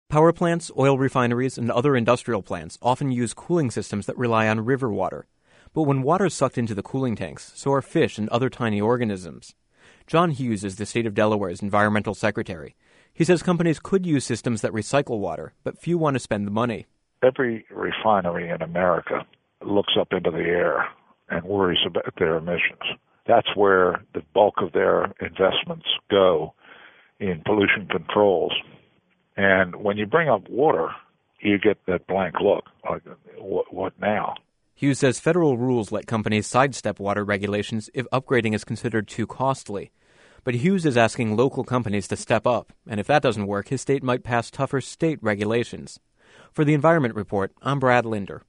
Power plants, oil refineries, and other industrial plants often use cooling systems that rely on river water. But when water is sucked into the cooling tanks, so are fish and other tiny organisms. John Hughes is the state of Delaware's environmental secretary. He says companies could use systems that recycle water, but few want to spend the money. Every refinery in America looks up into the air and worries about their emissions. That's where the bulk of their investments go in pollution controls. And when you bring up water, you get that blank look, like, what now? Hughes says federal rules let companies sidestep water regulations if upgrading is considered too costly. But Hughes is asking local companies to step up, and if that doesn't work, his state might pass tougher state regulations. For the Environment Report, I'm Brad Linder.